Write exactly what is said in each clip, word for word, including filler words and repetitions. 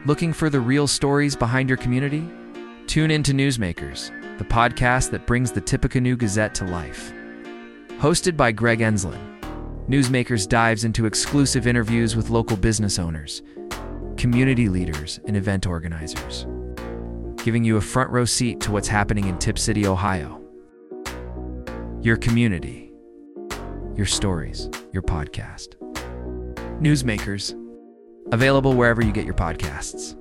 Looking for the real stories behind your community? Tune in to Newsmakers, the podcast that brings the Tippecanoe Gazette to life. Hosted by Greg Enslin, Newsmakers dives into exclusive interviews with local business owners, community leaders, and event organizers, giving you a front row seat to what's happening in Tipp City, Ohio. Your community, your stories, your podcast. Newsmakers, available wherever you get your podcasts.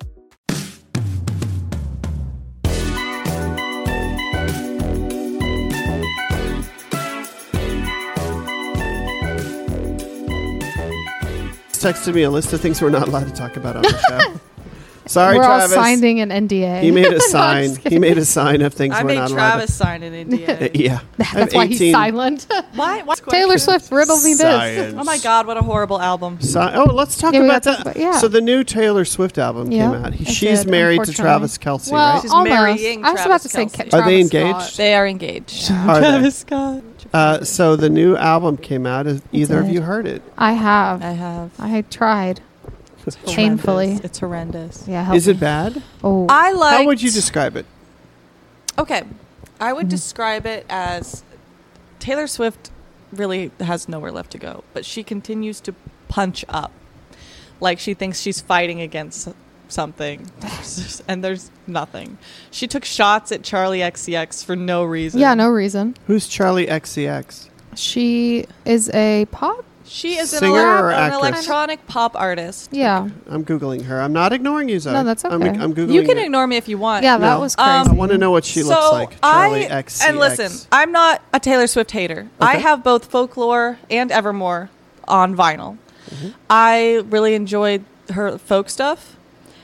Texted me a list of things we're not allowed to talk about on the show. Sorry, we're Travis. We're all signing an N D A. He made a sign. He made a sign of things I we're made not Travis allowed sign an N D A. to. Yeah. That's why he's silent. Why? Why? Taylor Swift riddled me this. Science. Oh my God, what a horrible album. Si- oh, let's talk Yeah, we about gotta that. talk about- yeah. So the new Taylor Swift album Yeah, came out. He, it she's did, married to unfortunately. Travis Kelce, Well, right? She's almost. marrying I was about to Travis say Kelce. Travis Are they Scott. engaged? They are engaged. Are they? Travis Scott. Uh, so the new album came out. Has either of did. you heard it? I have. I have. I tried. It's Painfully. horrendous. It's horrendous. Yeah. Help Is me. it bad? Oh. I like. How would you describe it? Okay, I would Mhm. describe it as Taylor Swift really has nowhere left to go, but she continues to punch up, like she thinks she's fighting against something, and there's nothing. She took shots at Charlie X C X for no reason. Yeah. No reason. Who's Charlie X C X? She is a pop. She is an, Singer ele- or an actress? electronic pop artist. Yeah. I'm Googling her. I'm not ignoring you, Zoe. No, that's I'm, okay. I'm Googling You can it. ignore me if you want. Yeah. That No. was Um, crazy. I want to know what she so looks like. Charlie I, X C X. And listen, I'm not a Taylor Swift hater. I Okay. have both Folklore and Evermore on vinyl. Mhm. I really enjoyed her folk stuff.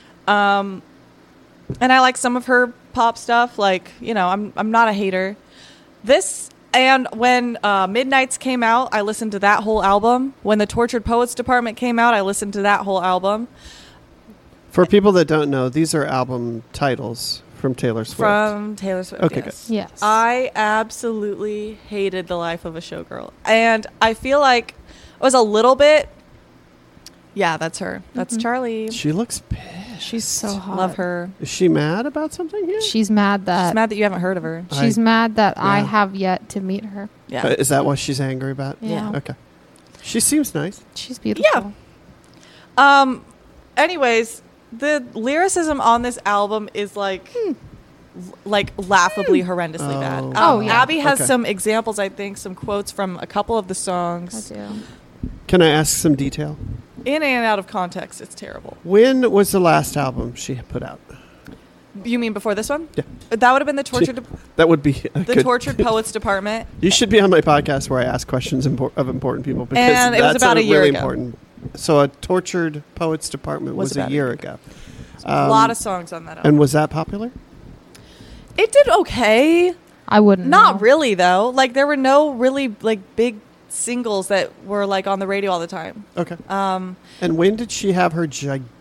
Um, and I like some of her pop stuff. Like, you know, I'm I'm not a hater. This and when uh, Midnights came out, I listened to that whole album. When the Tortured Poets Department came out, I listened to that whole album. For people that don't know, these are album titles from Taylor Swift. From Taylor Swift. Okay, yes. Yes. I absolutely hated the life of a showgirl. And I feel like I was a little bit. Yeah, that's her. That's Mhm. Charlie. She looks pissed. She's so hot. Love her. Is she mad about something here? She's mad that. She's mad that you haven't heard of her. She's I- mad that I yeah. have yet to meet her. Yeah. Uh, is that what she's angry about? Yeah. Okay. She seems nice. She's beautiful. Um. Anyways, the lyricism on this album is like, l- like laughably horrendously Oh. bad. Um, Oh, yeah. Abby has Okay. some examples. I think some quotes from a couple of the I songs. do. Can I ask some detail? In and out of context, it's terrible. When was the last album she put out? You mean before this one? Yeah. That would have been the tortured, That would be a the good- tortured poets department. You should be on my podcast where I ask questions impor- of important people because And it was that's about a year really ago. important. So a Tortured Poets Department was, Was a about a year year ago. a Um, lot of songs on that album. And was that popular? It did okay. I wouldn't. Not know. really though. Like there were no really like big singles that were like on the radio all the time. Okay. Um, And when did she have her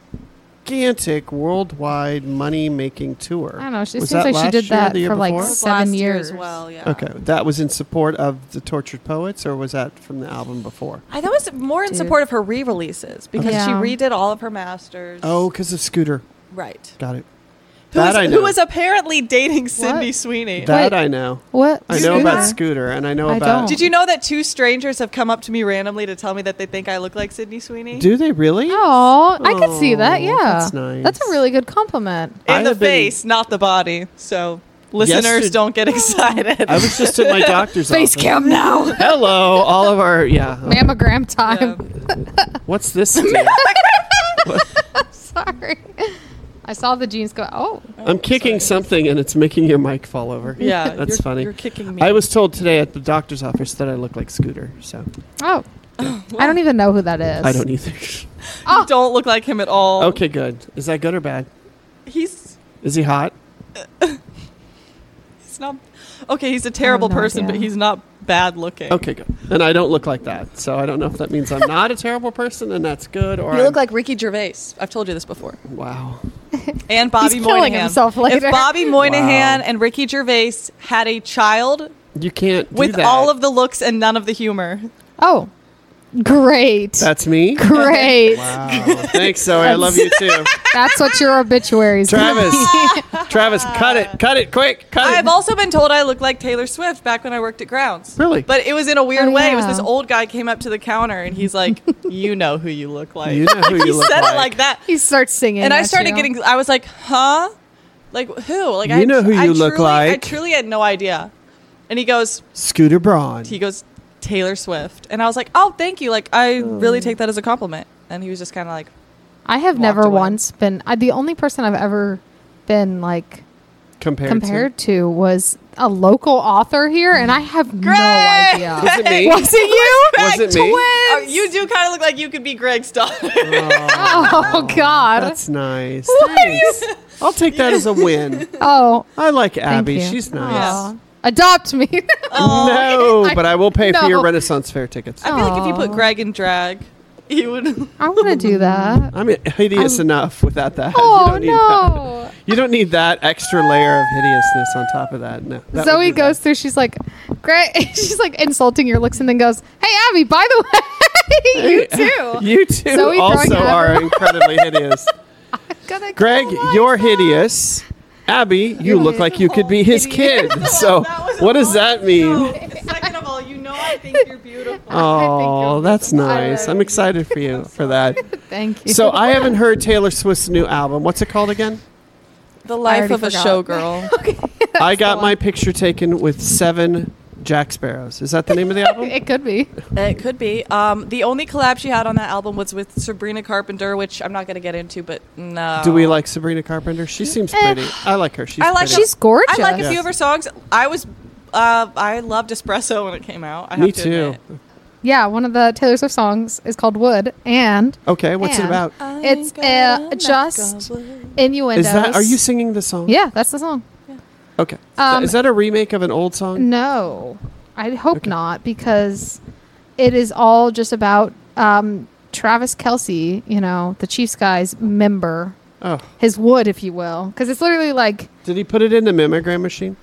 gigantic worldwide money-making tour? I don't know. She Was seems that like she last did year or that the year for like before? it was seven last year years as well. Yeah. Okay, that was in support of the Tortured Poets, or was that from the album before? I thought it was more in Dude. support of her re-releases because Yeah. she redid all of her masters. Oh, because of Scooter. right. Got it. Who That was, I know. who was apparently dating Sydney What? Sweeney? That Wait. I know. What? I You know knew about that? Scooter, and I know I about. don't. Did you know that two strangers have come up to me randomly to tell me that they think I look like Sydney Sweeney? Do they really? Oh, I could see Oh, that. Yeah, that's nice. That's a really good compliment. In I the have been- face, not the body. So listeners Yesterday- don't get excited. I was just at my doctor's Face office. cam now. Hello, all of our yeah. Mammogram Yeah. time. What's this? do? Sorry. I saw the jeans go. Oh, I'm kicking something, and it's making your mic fall over. Yeah, that's you're, funny. You're kicking me. I was told today at the doctor's office that I look like Scooter, so oh. I don't even know who that is. I don't either. You don't look like him at all. Okay, good. Is that good or bad? He's Is he hot? he's not. Okay, he's a terrible no person, idea. but he's not bad looking. Okay, good. And I don't look like that, so I don't know if that means I'm not a terrible person, and that's good, or You I'm- look like Ricky Gervais. I've told you this before. wow. And Bobby He's killing Moynihan. himself later. If Bobby Moynihan Wow. and Ricky Gervais had a child You can't do with that. all of the looks and none of the humor, Oh, Great. That's me? Great. Wow. Thanks, Zoe. I love you too. That's what your obituaries Travis. Travis, cut it. Cut it quick. Cut it. I've also been told I look like Taylor Swift back when I worked at Grounds. Really? But it was in a weird Oh, way. It was yeah. this old guy came up to the counter and he's like, "You know who you look like." You know who you he look said like. it like that, He starts singing. and I at started you. getting. I was like, "Huh? Like who? Like You I know who I you look truly- I like. truly had no idea." And he goes, Scooter Braun. he goes, Taylor Swift, and I was like, "Oh, thank you. Like I really take that as a compliment." And he was just kind of like, I have walked never away. once been. I, the only person I've ever been like compared, compared to was a local author here, and I have no Greg! idea. to. Was it me? Was it you? Was it me? Oh, "You do kind of look like you could be Greg's daughter." Oh God. That's nice. Thanks. I'll take that as a win. Oh, I like thank Abby. you. She's nice. Aw. Adopt me. No, but I will pay for No. your Renaissance Fair tickets. I feel like if you put Aw. Greg in drag, he would. I want to do that. I'm hideous I'm- enough without that. you Oh don't need no. that. You don't need that extra layer of hideousness on top of that. No. that would Zoe be goes bad. through. She's like, "Great." She's like insulting your looks, and then goes, "Hey, Abby. By the way, you too." You two Zoe also throwing are Abby- incredibly hideous. Gonna Greg, call you're myself. hideous. Abby, you look like you could be his Idiot. kid. So, That was what does that mean? Second of all, you know I think you're beautiful. Oh, you're that's beautiful. nice. I'm excited for you for that. Thank you. So, I haven't heard Taylor Swift's new album. What's it called again? The life already of a forgot. showgirl. I got the my one. picture taken with seven Jack Sparrows. Is that the name of the album? It could be. It could be. Um, the only collab she had on that album was with Sabrina Carpenter, which I'm not going to get into, but no. Do we like Sabrina Carpenter? She seems pretty. I like her. She's I like pretty. She's gorgeous. I like a Yes. few of her songs. I was, uh, I loved Espresso when it came out. I have Me to too. admit. Yeah, one of the Taylor Swift songs is called Wood, and Okay, what's it And- about? it's uh, just innuendos. Is that? Are you singing the song? Yeah, that's the song. Okay. Um, Is that a remake of an old song? No, I hope Okay. not, because it is all just about um, Travis Kelce, you know, the Chiefs guy's member, Oh, his wood, if you will, because it's literally like did he put it in the mammogram machine?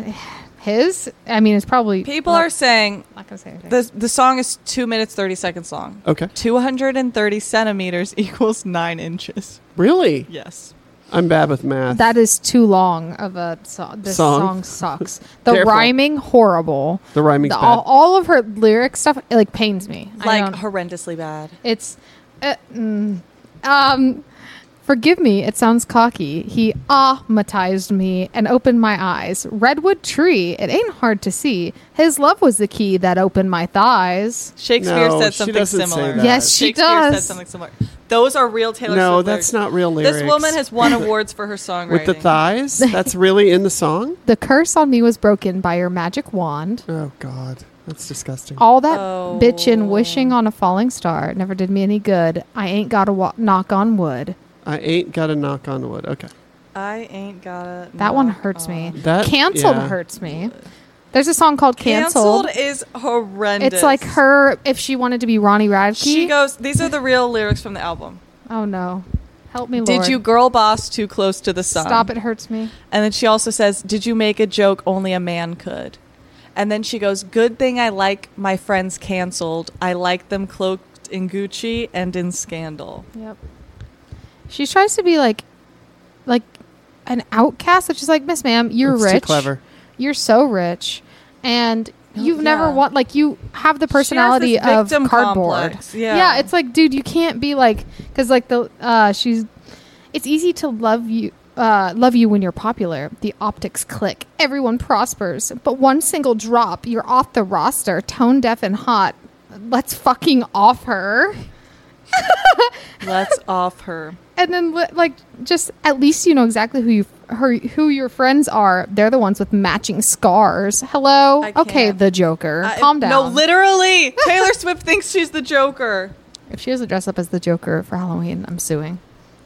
his. I mean, it's probably People not, are saying not gonna say anything. the the song is two minutes thirty seconds long. Okay. Two hundred and thirty centimeters equals nine inches. Really? Yes. I'm bad with math. That is too long of a song. This Song? song, sucks. The Careful. rhyming horrible. the rhyming's The, bad. all, all of her lyric stuff it, like pains me. I Like don't- horrendously bad. it's uh, mm, um forgive me, it sounds cocky. He ahmatized me and opened my eyes. Redwood tree, it ain't hard to see. His love was the key that opened my thighs. Shakespeare No, said she something doesn't say similar. that. Yes, she Shakespeare said does. something similar. Those are real Taylor no, Swift that's lyrics. not real lyrics. This woman has won awards for her songwriting. with the thighs. That's really in the song. The curse on me was broken by your magic wand. Oh God, that's disgusting. All that Oh. bitchin' wishing on a falling star never did me any good. I ain't got to wa- knock on wood. I ain't got to knock on wood. Okay. I ain't got That one hurts me. That- Canceled yeah. hurts me. There's a song called Canceled. Canceled is horrendous. It's like her if she wanted to be Ronnie Radke. She goes, these are the real lyrics from the album. Oh no. Help me, Lord. Did you girl boss too close to the sun? Stop, it hurts me. And then she also says, did you make a joke only a man could? And then she goes, good thing I like my friends canceled. I like them cloaked in Gucci and in scandal. Yep. She tries to be like like an outcast, which is like, Miss Ma'am, you're That's rich. Too clever. You're so rich. And you've yeah. never want like you have the personality She has this of victim cardboard. complex. Yeah. Yeah, it's like, dude, you can't be like, because like the uh, she's. It's easy to love you, uh, love you when you're popular. The optics click, everyone prospers, but one single drop, you're off the roster, tone deaf and hot. Let's fucking off her, Let's off her. and then li- like just at least you know exactly who you her who your friends are. They're the ones with matching scars. Hello, I okay, can't. the Joker. I- Calm down. No, literally. Taylor Swift thinks she's the Joker. If she has to dress up as the Joker for Halloween, I'm suing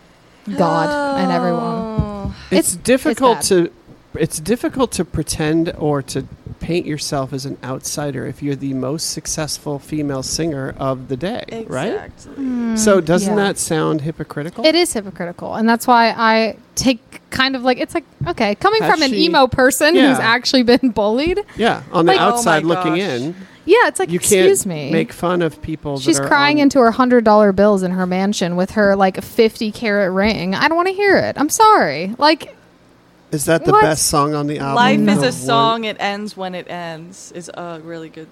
God and everyone. Oh. It's, It's- difficult it's to. It's difficult to pretend or to paint yourself as an outsider if you're the most successful female singer of the day, right? Exactly. So doesn't yeah. that sound hypocritical? It is hypocritical, and that's why I take kind of like it's like okay, coming Has from an she- emo person Yeah. who's actually been bullied. Yeah, on the Like- outside Oh my looking gosh. in, Yeah, it's like you excuse can't me. make fun of people. She's that are crying on- into her hundred dollar bills in her mansion with her like fifty carat ring. I don't want to hear it. I'm sorry. Like Is that the What? best song on the album? Life No. is The a one- song. It ends when it ends. Is a really good,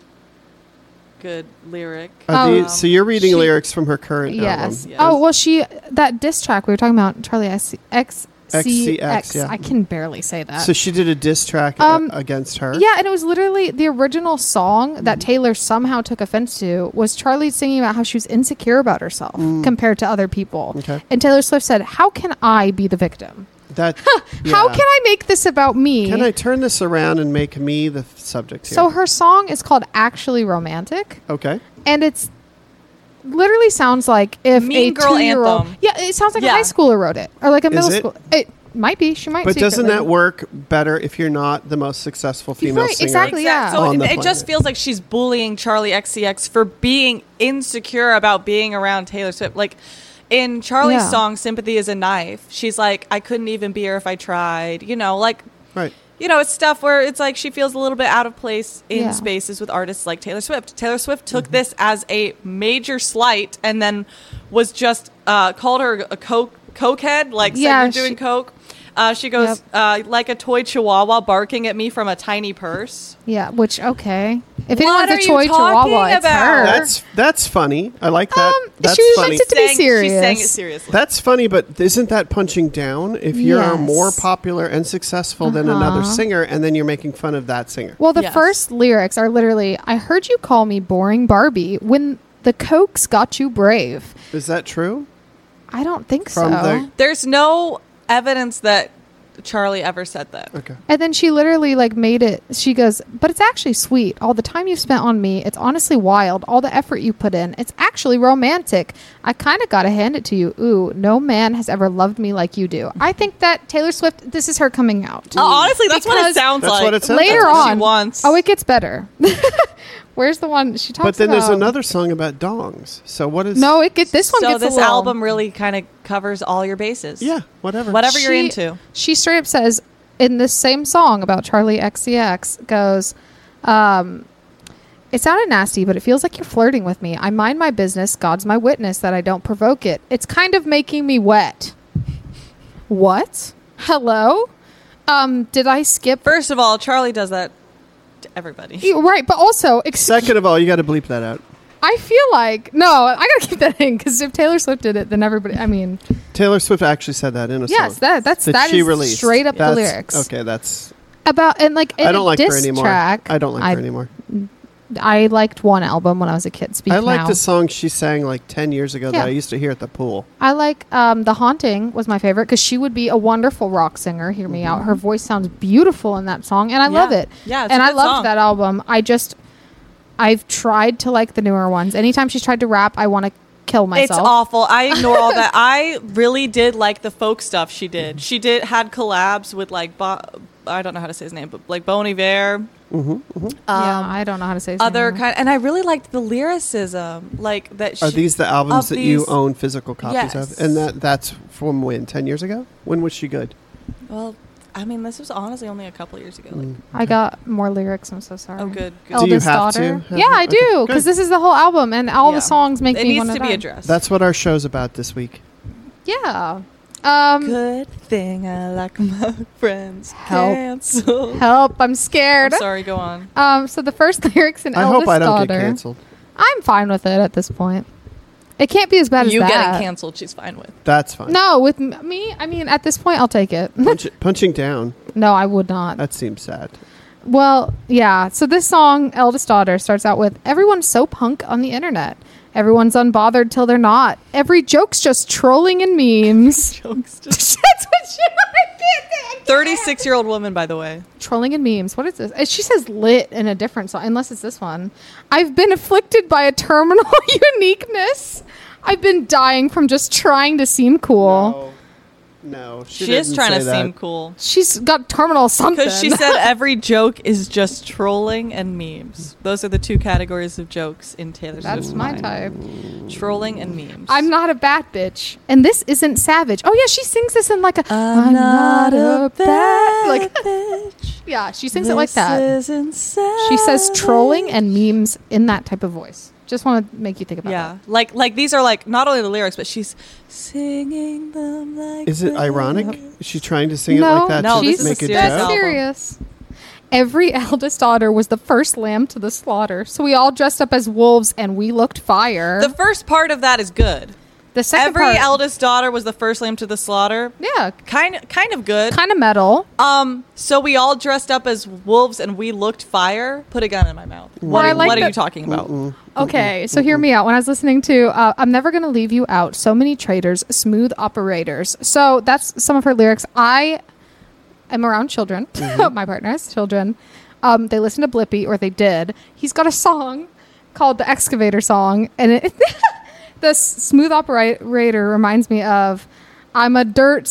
good lyric. Are Oh, these- so you're reading she- lyrics from her current yes. album. Yes. Oh well, she that diss track we were talking about Charlie X X C X. X C X, yeah. I can barely say that. So she did a diss track Um, uh, against her. Yeah, and it was literally the original song that Taylor somehow took offense to was Charlie singing about how she was insecure about herself compared to other people. Okay. And Taylor Swift said, "How can I be the victim? That. How yeah. can I make this about me?" Can I turn this around and make me the subject here? So her song is called Actually Romantic, okay. and it's literally sounds like if Mean a Girl two-year-old anthem. Yeah, it sounds like Yeah. a high schooler wrote it or like a middle it? school. It might be. She might But doesn't secretly. that work better if you're not the most successful female Right, singer? exactly. Yeah. So on it, the it just planet? feels like she's bullying Charlie X C X for being insecure about being around Taylor Swift. Like in Charlie's Yeah. song "Sympathy Is a Knife," she's like, "I couldn't even be her if I tried." You know, like Right. you know, it's stuff where it's like she feels a little bit out of place in Yeah. spaces with artists like Taylor Swift. Taylor Swift took this as a major slight and then was just uh, called her a coke cokehead, like Yeah, said you're doing she- coke. Uh, she goes Yep. uh, like a toy chihuahua barking at me from a tiny purse. Yeah, which okay. If What anyone's are a you toy talking chihuahua, it's about? her. That's that's funny. I like that. Um, that's she was funny. meant to be Saying- serious. She's saying it seriously. That's funny, but isn't that punching down? If you're Yes. more popular and successful than another Uh-huh. singer, and then you're making fun of that singer. Well, the Yes. first lyrics are literally, "I heard you call me boring Barbie when the Cokes got you brave." Is that true? I don't think From so. the- There's no evidence that Charlie ever said that. Okay. And then she literally like made it. She goes, "But it's actually sweet. All the time you spent on me, it's honestly wild. All the effort you put in, it's actually romantic. I kind of got to hand it to you. Ooh, no man has ever loved me like you do." I think that Taylor Swift, this is her coming out. Uh, honestly, that's what Because it sounds That's like. what it sounds Later like. That's what on, she wants. oh, it gets better. Where's the one she talks But then about? there's another song about dongs. So what is? No, it get this one so gets this a little, album really kind of covers all your bases. Yeah. Whatever. Whatever you're She- into. She straight up says in this same song about Charlie X C X goes, um, "It sounded nasty, but it feels like you're flirting with me. I mind my business. God's my witness that I don't provoke it. It's kind of making me wet." What? Hello? Um, did I skip? First of all, Charlie does that to everybody. You- Right, but also, ex- Second of all, you got to bleep that out. I feel like no, I gotta keep that in because if Taylor Swift did it, then everybody. I mean, Taylor Swift actually said that in a yes, song that that's that that she is released. straight up That's- the lyrics Okay, that's. about and like in I don't a like her diss anymore. Track, I don't like I, her anymore. I liked one album when I was a kid. Speak I like now. the song she sang like ten years ago Yeah. that I used to hear at the pool. I like um, The Haunting was my favorite because she would be a wonderful rock singer. Hear me out. Her voice sounds beautiful in that song, and I love Yeah. it. Yeah, it's and a I good loved song. that album. I just, I've tried to like the newer ones. Anytime she's tried to rap, I want to kill myself. It's awful. I ignore all that. I really did like the folk stuff she did. She did had collabs with like Bo- I don't know how to say his name, but like Bon Iver. Mm-hmm, mm-hmm. yeah, Um, I don't know how to say his Other name. kind, and I really liked the lyricism, like that. She, Are these the albums of that you these- own physical copies Yes. of? And that that's from when? Ten years ago? When was she good? Well, I mean, this was honestly only a couple years ago. Like, Mm. I got more lyrics. I'm so sorry. oh, good. good. Do you Eldest have to daughter. have Yeah, it? I Okay, do because good. this is the whole album, and all Yeah. the songs make It me needs want to be die. addressed. That's what our show's about this week. Yeah. Um, good thing I like my friends. Help. Cancel. help! I'm scared. I'm sorry. Go on. Um, so the first lyrics in I Eldest hope I don't Daughter. get canceled. I'm fine with it at this point. It can't be as bad as You that. getting canceled, she's fine with. That's fine. No, with m- me, I mean, at this point, I'll take it. Punch, punching down. No, I would not. That seems sad. Well, yeah. So this song, Eldest Daughter, starts out with "Everyone's so punk on the internet. Everyone's unbothered till they're not. Every joke's just trolling and memes." Jokes. Just That's what she. I can't, I can't. thirty-six-year-old woman, by the way. Trolling and memes. What is this? Uh, She says "lit" in a different song, unless it's this one. "I've been afflicted by a terminal uniqueness. I've been dying from just trying to seem cool." No, she, She, is didn't trying say to that. seem cool. She's got terminal something. Because she said every joke is just trolling and memes. Those are the two categories of jokes in Taylor That's Swift's my mind. type. Trolling and memes. I'm not a bad bitch, and this isn't savage. Oh yeah, she sings this in like a. I'm not a bad like. bitch. Yeah, she sings it like that. Isn't She says trolling and memes in that type of voice. Just want to make you think about Yeah, like like these are like not only the lyrics, but she's singing them like. Is it this. ironic? Is she trying to that. sing No, it like that No, to she's this is make a a serious dead joke? album. serious. Every eldest daughter was the first lamb to the slaughter, so we all dressed up as wolves and we looked fire. The first part of that is good. The second Every part, eldest daughter was the first lamb to the slaughter. yeah, Kind of, kind of good. kind of metal. Um, so we all dressed up as wolves and we looked fire. Put a gun in my mouth. What, I are, like what are that- you talking about? Mm-mm. Okay, so hear me out. When I was listening to uh, I'm Never Gonna Leave You Out, so many traitors, smooth operators. So that's some of her lyrics. I am around children. My partner has children. Um, they listen to Blippi, or they did. He's got a song called the Excavator Song, and it the s- smooth operator reminds me of I'm a dirt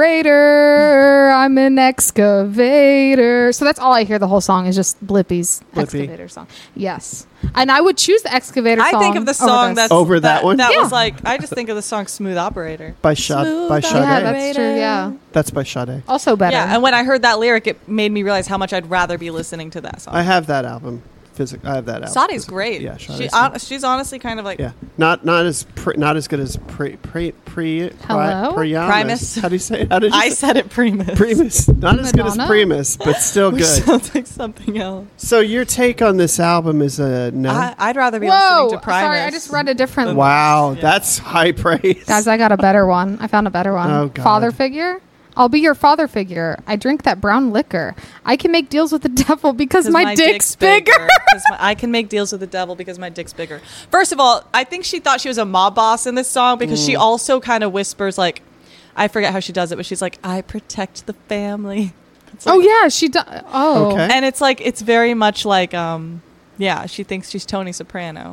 separator, I'm an excavator. So that's all I hear the whole song is just Blippi's Blippi. Excavator Song. Yes. And I would choose the Excavator I song. think of the over song this. that's Over that one? That Yeah. was like I just think of the song "Smooth Operator." By Sade. Smooth By Sade. Yeah, that's true, yeah. That's by Sade. Also better. Yeah, and when I heard that lyric, it made me realize how much I'd rather be listening to that song. I have that album. Physic- I have that album. Sade's physically. great. Yeah, she, Sade's hon- she's honestly kind of like yeah, not not as pre, not as good as pre pre pre Hello? Primus. Primus. How do you say? How did you I say? said it Primus. Primus. Not as good as Madonna? Primus, but still Which good. sounds like something else. So your take on this album is a no. I, I'd rather be Whoa! listening to Primus. Sorry, I just read a different Wow, Yeah. that's high praise. Guys, I got a better one. I found a better one. Oh, God. Father figure? I'll be your father figure. I drink that brown liquor. I can make deals with the devil because 'Cause my, dick's, bigger. 'Cause my- I can make deals with the devil because my dick's bigger. First of all, I think she thought she was a mob boss in this song because Mm. she also kind of whispers like, I forget how she does it, but she's like, I protect the family. It's like- Oh yeah, she does. Oh, Okay. And it's like, it's very much like, um, yeah, she thinks she's Tony Soprano.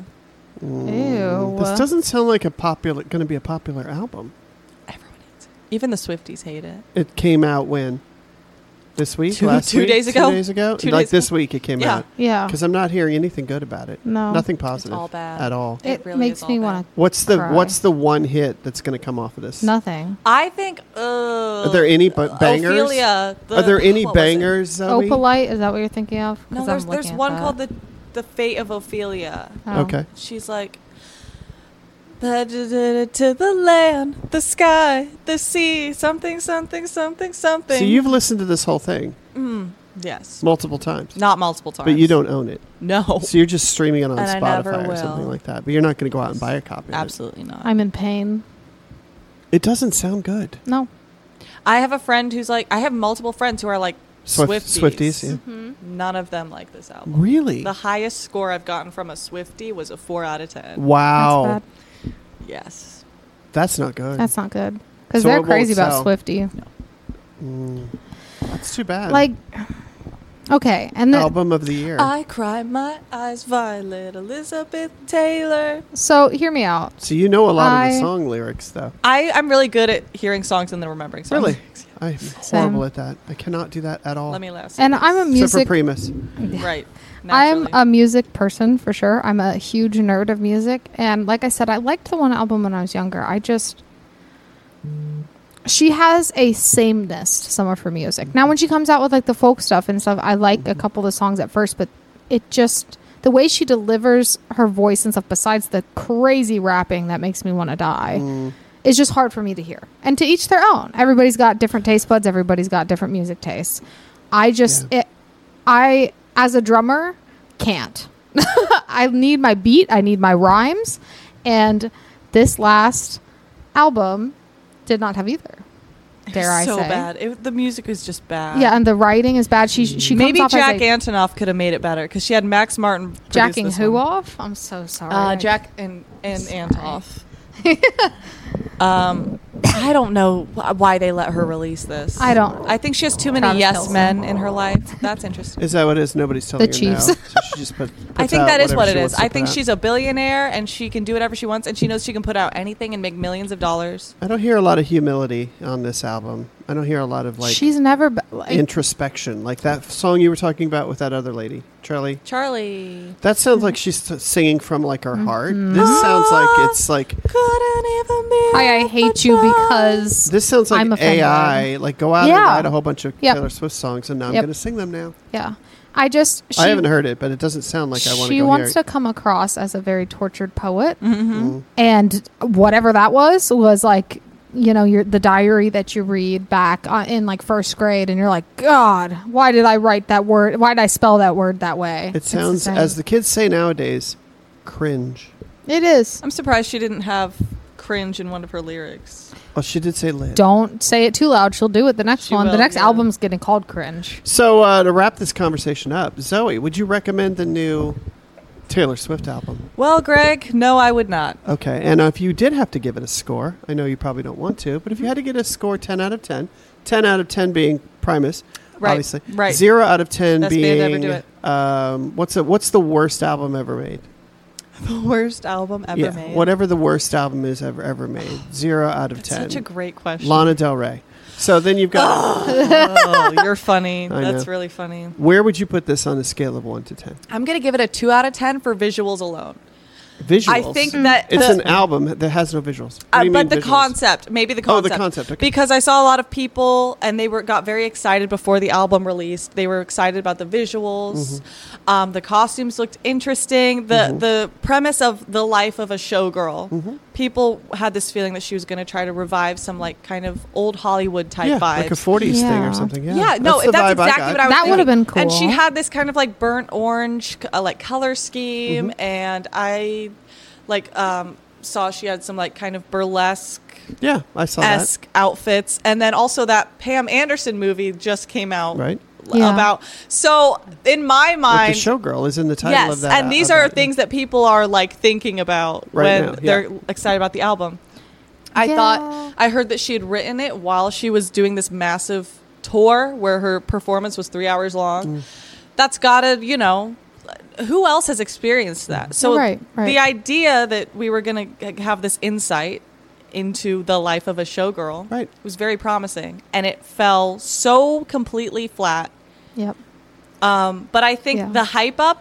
Ew. This doesn't sound like a popular, going to be a popular album. Everyone hates it. Even the Swifties hate it. It came out when? This week? Two- Last two week? days ago. Two days ago? Two like days this ago. week it came Yeah. out. Yeah. Because I'm not hearing anything good about it. No. Nothing positive. all bad. At all. It, It really makes is all me bad. want What's the Cry. What's the one hit that's going to come off of this? to. Nothing. I think, uh, Are there any bu- bangers? Ophelia, the- Are there any what was it? bangers, Zoe? Opalite, is that what you're thinking of? 'Cause No, I'm there's looking there's at one that. called the the Fate of Ophelia. Oh. Okay. She's like, to the land, the sky, the sea, something, something, something, something. So you've listened to this whole thing Mm, yes, multiple times. not multiple times, But you don't own it. No, So you're just streaming it on And I never Spotify or something will. like that. But you're not going to go out and buy a copy of absolutely not. I'm in pain. it. It doesn't sound good. No. I have a friend who's like, I have multiple friends who are like Swift- Swifties. Swifties, yeah. Mm-hmm. None of them like this album. Really? The highest score I've gotten from a Swiftie was a four out of ten. Wow. That's Yes. That's not good. bad. That's not good. Because So they're it won't crazy about sell. Swifty. Mm. That's too bad. Like, okay. And the, album of the year. I cry my eyes violet, Elizabeth Taylor. so hear me out. so you know a lot of I- the song lyrics, though. I, I'm really good at hearing songs and then remembering songs. Really? I'm Same. horrible at that. I cannot do that at all. Let me laugh. And I'm a Except for music. Primus. Right. I'm naturally. a music person for sure. I'm a huge nerd of music. And like I said, I liked the one album when I was younger. I just. She has a sameness to some of her music. Now, when she comes out with like the folk stuff and stuff, I like a couple of the songs at first, but it just. The way she delivers her voice and stuff, besides the crazy rapping that makes me want to die, Mm. is just hard for me to hear. And to each their own. Everybody's got different taste buds. Everybody's got different music tastes. I just, Yeah. it, I, as a drummer, can't. I need my beat. I need my rhymes. And this last album did not have either. Dare I so say? bad. It, the music was just bad. Yeah, and the writing is bad. She she Maybe comes off Jack as a, Antonoff could have made it better because she had Max Martin produce jacking this who one. off? I'm so sorry. Uh, I- Jack and and Sorry. Antonoff. um, I don't know wh- why they let her release this. I don't. I think she has too many Travis yes Kelce. men in her life. That's interesting. Is that what it is? Nobody's telling The her Chiefs. now. So she just put, I puts think out that is whatever what she it is. wants to I put think out. she's a billionaire and she can do whatever she wants, and she knows she can put out anything and make millions of dollars. I don't hear a lot of humility on this album. I don't hear a lot of like She's never be- like, introspection, like that song you were talking about with that other lady, Charlie. Charlie. That sounds like she's t- singing from like her heart. Mm-hmm. This sounds like it's like Couldn't even be. Hi, I hate you because this sounds like I'm offended. A I. Like go out and Yeah. write a whole bunch of Yep. Taylor Swift songs, and now I'm Yep. going to sing them now. yeah. I just she, I haven't heard it, but it doesn't sound like I want to she go wants hear to come across as a very tortured poet, Mm-hmm. it. and whatever that was was like, you know, your the diary that you read back uh, in like first grade, and you're like, God, why did I write that word? Why did I spell that word that way? It It's the sounds, same. as the kids say nowadays, cringe. It is. I'm surprised she didn't have cringe in one of her lyrics. Well, she did say lit. Don't say it too loud. She'll do it the next She one. the will, next yeah. album's getting called Cringe. So uh, to wrap this conversation up, Zoe, would you recommend the new Taylor Swift album? Well, Greg, no, I would not. Okay, and uh, if you did have to give it a score, I know you probably don't want to, but if you had to get a score ten out of ten, ten out of ten being Primus, Right, obviously, right. zero out of ten Best band being to ever do it. Um, what's the, what's the worst album ever made? The worst album ever yeah, made. whatever the worst album is ever ever made, zero out of That's ten. such a great question. Lana Del Rey. So then you've got. Oh, you're funny. I That's know. really funny. Where would you put this on a scale of one to ten? I'm going to give it a two out of ten for visuals alone. Visuals. I think that it's the, an album that has no visuals. What uh, do you but mean the visuals? concept, maybe the Oh, the concept. concept, okay. Because I saw a lot of people and they were got very excited before the album released. They were excited about the visuals. Mm-hmm. Um, the costumes looked interesting. The Mhm. the premise of the life of a showgirl. Mhm. People had this feeling that she was going to try to revive some like kind of old Hollywood type Yeah, vibes. like a forties thing Yeah. or something. Yeah, Yeah, no, the that's, vibe I exactly got. what I was That thinking. would've been cool. And she had this kind of like burnt orange, uh, like color scheme, Mm-hmm. and I like um, saw she had some like kind of burlesque Yeah, I saw that. esque outfits, and then also that Pam Anderson movie just came out Right. l- Yeah. about. So in my Like mind, the showgirl is in the title yes, of that. and uh, these of are that, things that people are like thinking about Right when now, yeah. they're excited about the album. I Yeah. thought I heard that she had written it while she was doing this massive tour where her performance was three hours long. Mm. That's gotta, you know, who else has experienced that? So Right, right. the idea that we were gonna g- have this insight into the life of a showgirl Right. was very promising, and it fell so completely flat. Yep. Um, but I think Yeah. the hype up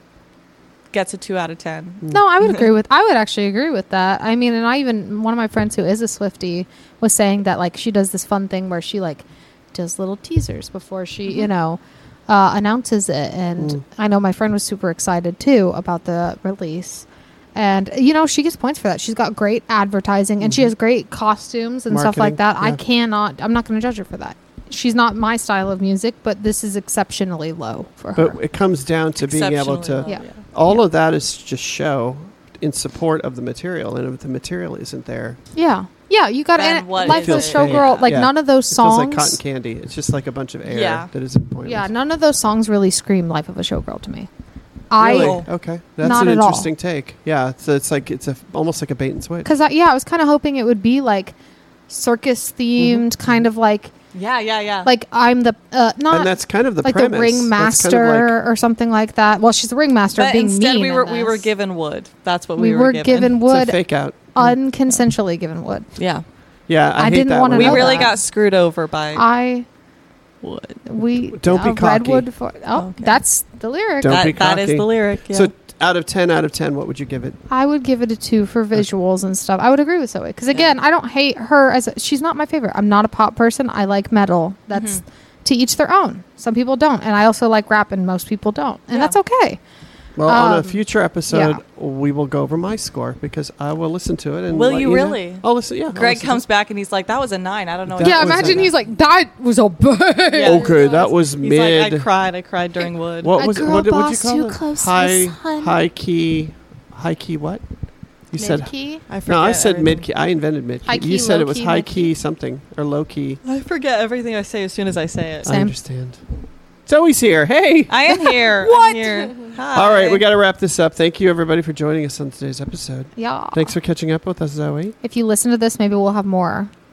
gets a two out of ten. No, I would agree with. I would actually agree with that. I mean, and I even one of my friends who is a Swiftie was saying that like she does this fun thing where she like does little teasers before she, you know, uh, announces it. And Mm. I know my friend was super excited too about the release. And you know, she gets points for that. She's got great advertising and she has great costumes and stuff like Marketing, that. I yeah. cannot. I'm not going to judge her for that. She's not my style of music, but this is exceptionally low for her. But it comes down to being able to. Exceptionally Yeah. low, All Yeah. of that is just show in support of the material, and if the material isn't there, Yeah. Yeah, you got Then and what Life is of a it? Showgirl. Yeah. Like Yeah. none of those it feels songs. like cotton candy. It's just like a bunch of air Yeah. that isn't pointless. Yeah, none of those songs really scream Life of a Showgirl to me. Really? I Okay, that's Not an at all. interesting take. Yeah, so it's like it's a almost like a bait and switch. because I, yeah, I was kind of hoping it would be like circus themed, Mm-hmm. kind of like Yeah, yeah, yeah. like I'm the uh, not And that's kind of the like premise. the That's kind of ringmaster or something like that. Well, she's the ringmaster but being instead mean we in were we were this. given wood. That's what we, we were, were given. given like, wood it's a fake out. unconsensually given wood. Yeah, Yeah, I, I hate didn't that wanna one. we know really that. got screwed over by I wood. we Don't be uh, cocky. redwood for oh Okay. that's the lyric. Don't that, be that is cocky. the lyric. Yeah. So out of ten, out of ten, what would you give it? I would give it a two for visuals and stuff. I would agree with Zoe because again, I don't hate her as a, she's not my favorite. I'm not a pop person. I like metal. That's Mhm. to each their own. Some people don't, and I also like rap, and most people don't, and Yeah. that's okay. Well, on a Um, future episode, yeah. we will go over my score because I will listen to it. And Will let you know. really? I'll listen. Yeah. I'll Greg listen to comes it. back and he's like, "That was a nine. I don't know." That what yeah, was imagine a- he's like, that was a bad. Yeah. Okay, that was He's mid. like, I cried. I cried during wood. What A was it? girl What did what you boss call too it? close to the high, sun. high key, high key. What? You said. Mid-key? I forget No, I said everything. mid key. I invented mid High key. key, You said low it was key, high mid-key. key something or low key. I forget everything I say as soon as I say it. I Same. understand. Zoe's here. Hey. I am here. What? I'm here. Hi. All right, we got to wrap this up. Thank you, everybody, for joining us on today's episode. Yeah. Thanks for catching up with us, Zoe. If you listen to this, maybe we'll have more.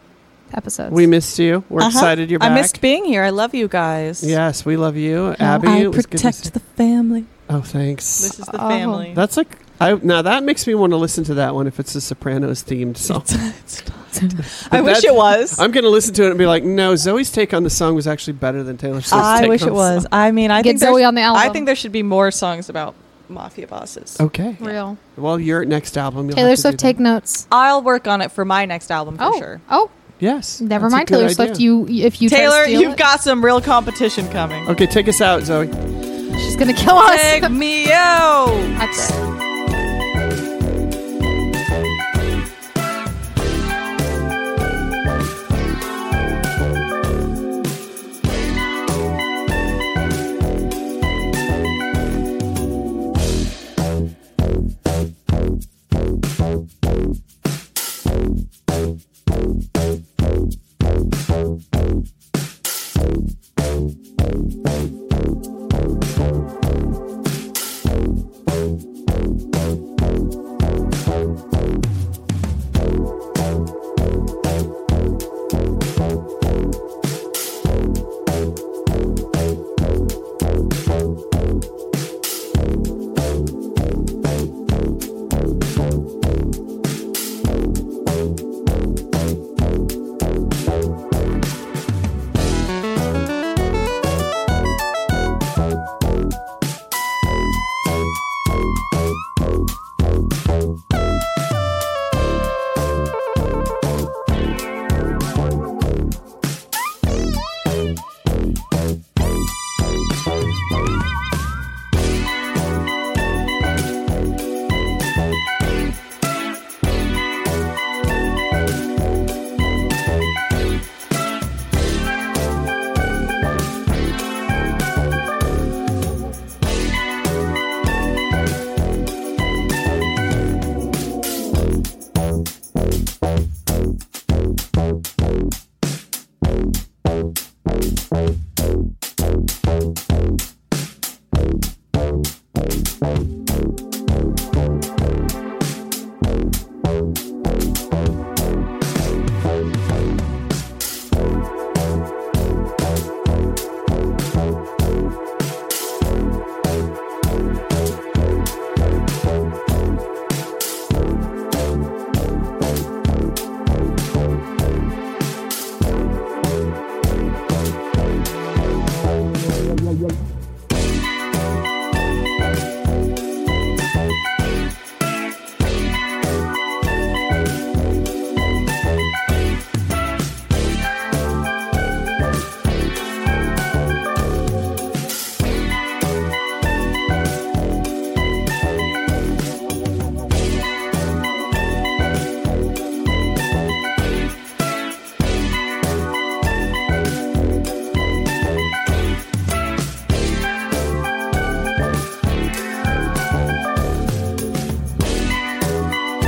episodes. We missed you. We're Uh-huh. excited you're back. I missed being here. I love you guys. Yes, we love you. Abby, I it was good to protect see- the family. Oh, thanks. This is the Oh. family. That's like I now that makes me want to listen to that one if it's a Sopranos themed song. It's not. I But wish that- it was. I'm going to listen to it and be like, no, Zoe's take on the song was actually better than Taylor Swift's I take wish on it the was. song. I mean, I Get think there Zoe sh- on the album. I think there should be more songs about mafia bosses. Okay. Real. Well, your next album. You'll Taylor have to do Swift, take that. notes. I'll work on it for my next album for oh, sure. oh, Yes. never that's a mind good Taylor idea. Swift. You, if you try to Taylor, steal you've it, got some real competition coming. Okay, take us out, Zoe. she's gonna kill us. Take me out. That's it.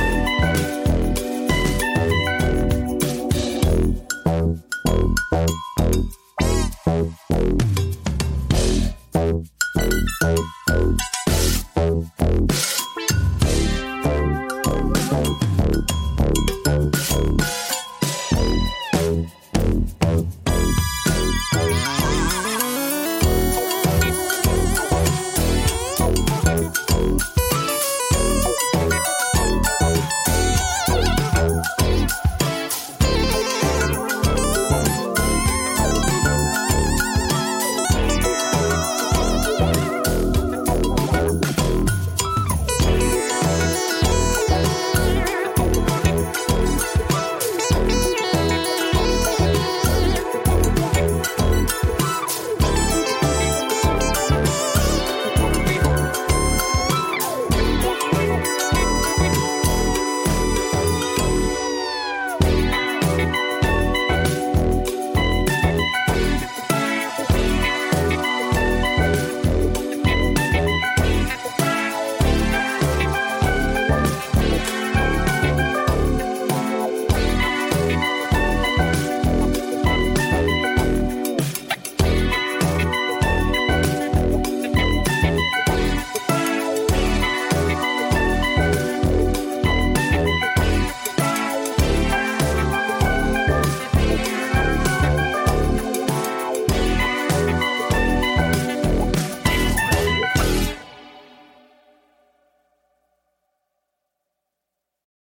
Bye.